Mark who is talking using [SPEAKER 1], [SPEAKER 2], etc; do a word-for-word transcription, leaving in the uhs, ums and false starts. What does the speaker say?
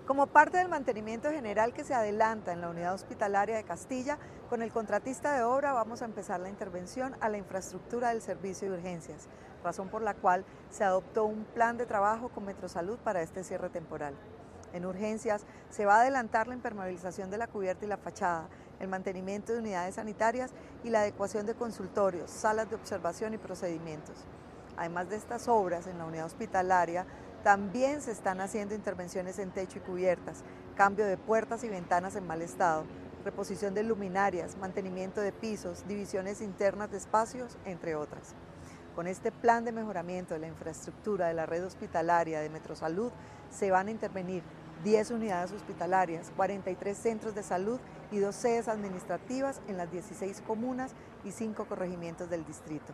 [SPEAKER 1] Como parte del mantenimiento general que se adelanta en la unidad hospitalaria de Castilla, con el contratista de obra vamos a empezar la intervención a la infraestructura del servicio de urgencias, razón por la cual se adoptó un plan de trabajo con Metrosalud para este cierre temporal. En urgencias se va a adelantar la impermeabilización de la cubierta y la fachada, el mantenimiento de unidades sanitarias y la adecuación de consultorios, salas de observación y procedimientos. Además de estas obras en la unidad hospitalaria, también se están haciendo intervenciones en techo y cubiertas, cambio de puertas y ventanas en mal estado, reposición de luminarias, mantenimiento de pisos, divisiones internas de espacios, entre otras. Con este plan de mejoramiento de la infraestructura de la red hospitalaria de Metrosalud se van a intervenir diez unidades hospitalarias, cuarenta y tres centros de salud y dos sedes administrativas en las dieciséis comunas y cinco corregimientos del distrito.